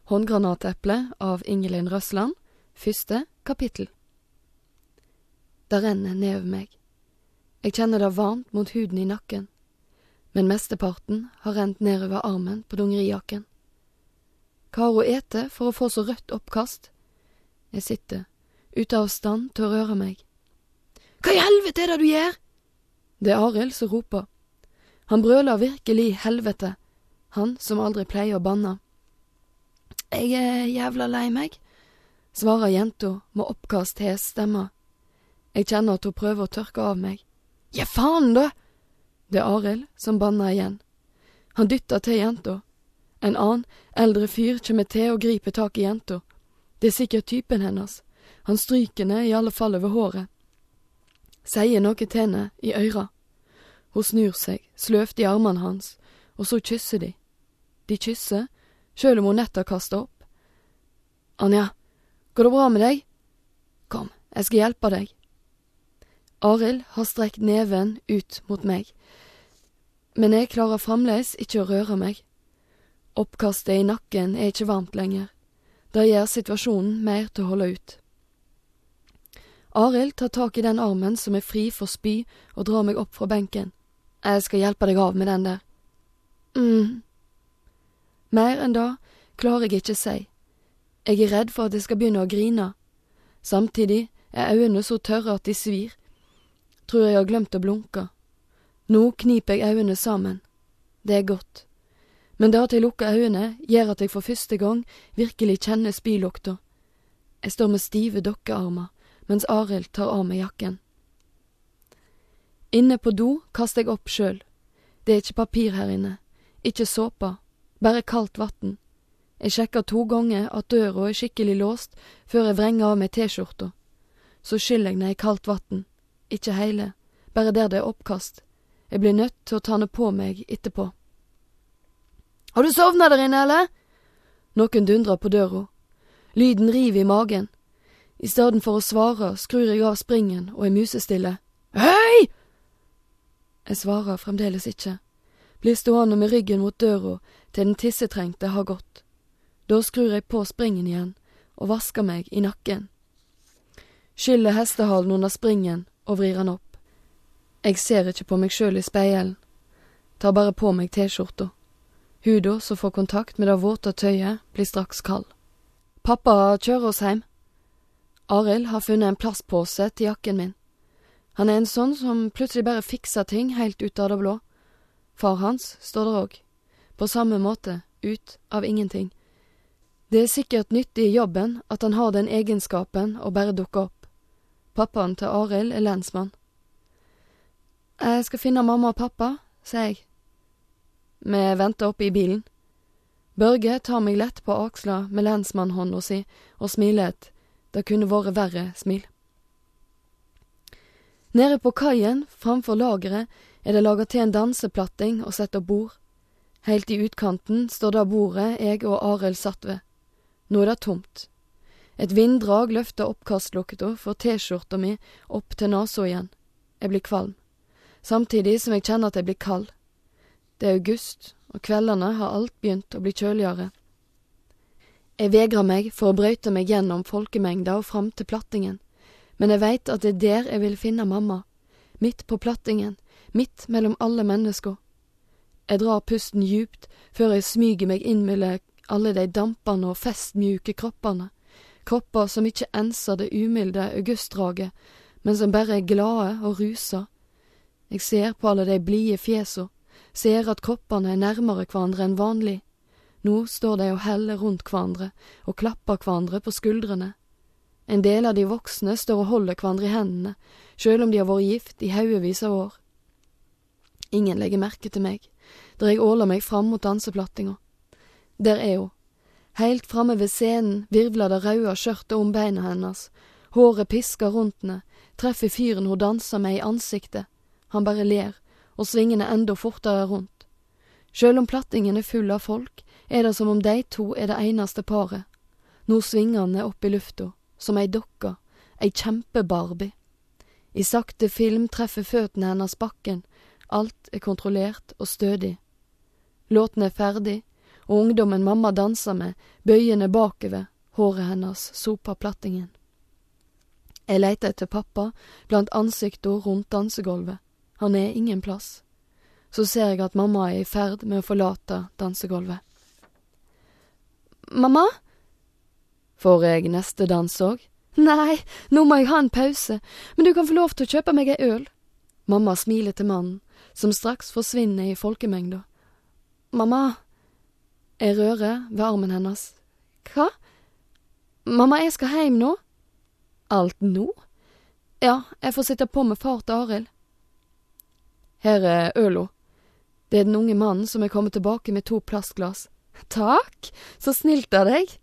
Håndgranateple av Ingelin Røsland, 1. kapittel. Det renner nedover meg. Jeg kjenner det varmt mot huden i nakken, men mesteparten har rent nedover armen på dungerijakken. Hva har hun ete for å få så rødt oppkast? Jeg sitter, ute av stand til å røre meg. Hva i helvete er det du gjør? Det er Arild som roper. Han brøler virkelig helvete, han som aldri pleier å banne. Jeg er jævla lei meg, svarer jenta med oppkast hes stemme. Jeg kjenner at hun prøver å tørke av meg. Ja, faen da! Det er Arild som banner igjen. Han dytter til jenta. En annen, eldre fyr kommer til og griper tak i jenta. Det er sikkert typen hennes. Han stryker henne i alle fall over håret. Sier noe til henne i øra. Hun snur seg, sløvt i armene hans, og så kysser de. De kysser, selv om hun nettopp kaster opp. Anja, går det bra med deg? Kom, jeg skal hjelpe deg. Arild har strekt neven ut mot meg, men jeg klarer fremdeles ikke å røre meg. Oppkastet i nakken er ikke varmt lenger. Det gjør situasjonen mer til å holde ut. Arild tar tak i den armen som er fri for spy og drar meg opp fra benken. Jeg skal hjelpe deg av med den der. Mer enn da klarer jeg ikke si. Jeg er redd for at jeg skal begynne å grine. Samtidig er øynene så tørre at de svir. Tror jeg har glemt å blunke. Nå kniper jeg øynene sammen. Det er godt. Men det at jeg lukker øynene gjør at jeg for første gang virkelig kjenner spylukta. Jeg står med stive dokkearmer, mens Arild tar av meg jakken. Inne på do kaster jeg opp sjøl. Det er ikke papir her inne. Ikke såpe. Bare kaldt vatten. Jeg sjekker 2 ganger at døra er skikkelig låst før jeg vrenger av meg t-skjorta. Så skyller jeg ned i kaldt vatten. Ikke hele, bare der det er oppkast. Jeg blir nødt til å ta ned på meg etterpå. Har du sovnet der inne, eller? Noen dundrer på døra. Lyden river i magen. I stedet for å svare skrur jeg av springen og er musestille. Hei! Jeg svarer fremdeles ikke. Blir stående med ryggen mot døra til den tissetrengte har gått. Da skrur jeg på springen igjen og vasker meg i nakken. Skyller hestehalen under springen og vrir han opp. Jeg ser ikke på meg selv i speilen. Tar bare på meg t-skjorta. Huda som får kontakt med det våte tøyet blir straks kald. Pappa kjører oss hjem. Arild har funnet en plastpose til jakken min. Han er en sånn som plutselig bare fikser ting helt ut av det blå. Far hans står der òg. På samme måte, ut av ingenting. Det er sikkert nyttig i jobben at han har den egenskapen å bare dukke opp. Pappaen til Arild er lensmann. Jeg skal finne mamma og pappa, sier jeg. Vi venter oppe i bilen. Børge tar meg lett på aksla med lensmannhånda si og smiler et, det kunne vært verre smil. Nede på kaien, framfor lageret, er det laget til en danseplatting og sett opp bord. Helt i utkanten står det bordet jeg og Arild satt ved. Nå er det tomt. Et vinddrag løfter oppkastlukta for t-skjorta mi opp til nasa igjen. Jeg blir kvalm, samtidig som jeg kjenner at jeg blir kald. Det er august, og kveldene har alt begynt å bli kjøligere. Jeg vegrer meg for å brøyte meg gjennom folkemengda og fram til plattingen, men jeg vet at det er der jeg vil finne mamma, midt på plattingen, midt mellom alle mennesker. Jeg drar pusten djupt før jeg smyger meg inn mellom alle de dampene og festmjuke kroppene, kropper som ikke enser det umilde augustdraget, men som bare er glade og ruser. Jeg ser på alle de blide fjesene, ser at kroppene er nærmere hverandre enn vanlig. Nå står de og heller rundt hverandre og klapper hverandre på skuldrene. En del av de voksne står og holder hverandre i hendene, selv om de har vært gift i haugevis av år. Ingen legger merke til meg, der jeg åler meg fram mot danseplattinga. Der er hun. Helt framme ved scenen virvler det røde skjørtet om beina hennes. Håret pisker rundt henne, treffer fyren hun danser med i ansiktet. Han bare ler, og svinger henne enda fortere rundt. Selv om plattingen er full av folk, er det som om de to er det eneste paret. Nå svinger han opp i lufta, som ei dokke, ei kjempebarbie. I sakte film treffer føttene hennes bakken, alt er kontrollert og stødig. Låten er ferdig, og ungdommen mamma danser med, bøyende bakover, håret hennes sopa plattingen. Jeg leter etter pappa blant ansikter rundt dansegolvet. Han er ingen plass. Så ser jeg at mamma er i ferd med å forlate dansegolvet. Mamma? Får jeg neste dans òg? Nei, nå må jeg ha en pause, men du kan få lov til å kjøpe meg ei øl. Mamma smiler til mannen, som straks forsvinner i folkemengda. Mamma, jeg rører ved armen hennes. Hva? Mamma, jeg skal hjem nå. Alt nå? Ja, jeg får sitte på med far til Arild. Her er øla. Det er den unge mannen som er kommet tilbake med 2 plastglass. Takk, så snilt av deg.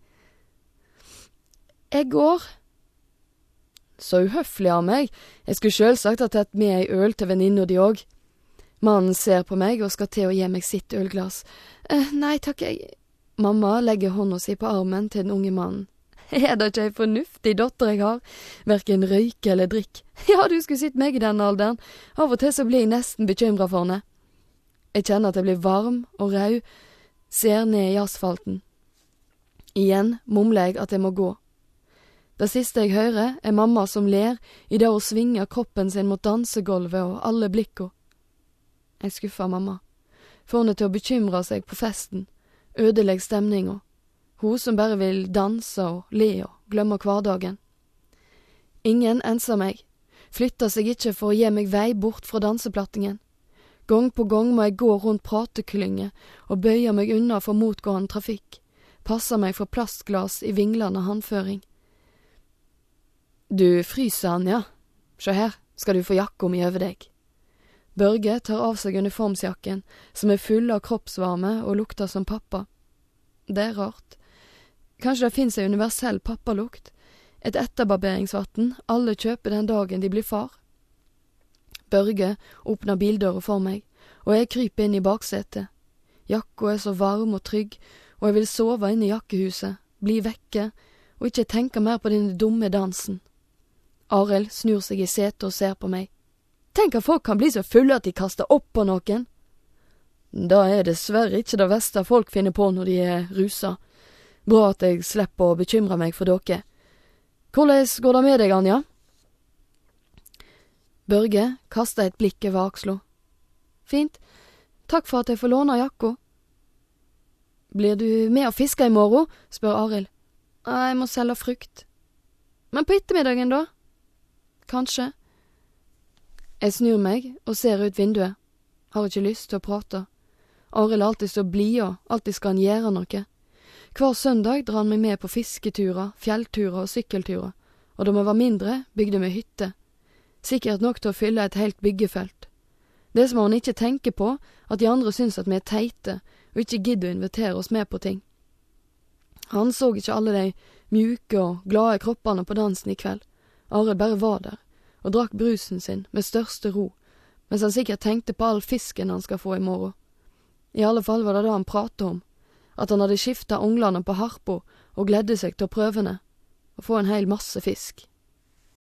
Jeg går. Så uhøflig av meg. Jeg skulle selvsagt ha tatt med ei øl til venninna di òg. Mannen ser på meg og skal til å gi meg sitt ølglass. Nei takk, jeg... Mamma legger hånda si på armen til den unge mannen. Er det ikke ei fornuftig dotter jeg har? Hverken røyke eller drikk. Ja, du skulle sett meg i den alderen. Av og til så blir jeg nesten bekymret for henne. Jeg kjenner at jeg blir varm og rød, ser ned i asfalten. Igjen mumler jeg at jeg må gå. Det siste jeg hører er mamma som ler i det hun svinger kroppen sin mot dansegolvet og alle blikker. Jeg skuffer mamma. Får henne til å bekymre seg på festen, ødelegg stemninga. Hun som bare vil danse og le og glemme hverdagen. Ingen enser meg, flytter seg ikke for å gi meg vei bort fra danseplattingen. Gang på gang må jeg gå rundt prateklynge og bøye meg unna for motgående trafikk, passer meg for plastglass i vinglende handføring. Du fryser, Anja. Se her, skal du få jakka mi over deg. Børge tar av seg uniformsjakken, som er full av kroppsvarme og lukter som pappa. Det er rart. Kanskje det finnes en universell pappalukt, et etterbarberingsvatten alle kjøper den dagen de blir far. Børge åpner bildøra for meg, og jeg kryper inn i baksetet. Jakka er så varm og trygg, og jeg vil sove inne i jakkehuset, bli vekke, og ikke tenke mer på denne dumme dansen. Arild snur seg i setet og ser på meg. Tenk at folk kan bli så fulle at de kaster opp på noen. Da er dessverre ikke det verste folk finner på når de er rusa. Bra at jeg slipper å bekymre meg for dere. Hvordan går det med deg, Anja? Børge kaster et blikk over aksla. Fint. Takk for at jeg får låne jakka. Blir du med å fiske i morgen? Spør Arild. Jeg må selge frukt. Men på ettermiddagen da? Kanskje. Jeg snur meg og ser ut vinduet. Har ikke lyst til å prate. Arild er alltid så blid og alltid skal han gjøre noe. Hver søndag drar han meg med på fisketurer, fjellturer og sykkelturer, og da vi var mindre, bygde vi hytte. Sikkert nok til å fylle et helt byggefelt. Det som han ikke tenker på, at de andre syns at vi er teite, og ikke gidder å invitere oss med på ting. Han så ikke alle de mjuke og glade kroppene på dansen i kveld. Arild bare var der, og drakk brusen sin med største ro, mens han sikkert tenkte på all fisken han skal få i morgen. I alle fall var det da han pratet om, at han hadde skiftet onglene på harpo og gledde seg til å prøvene, og få en hel masse fisk.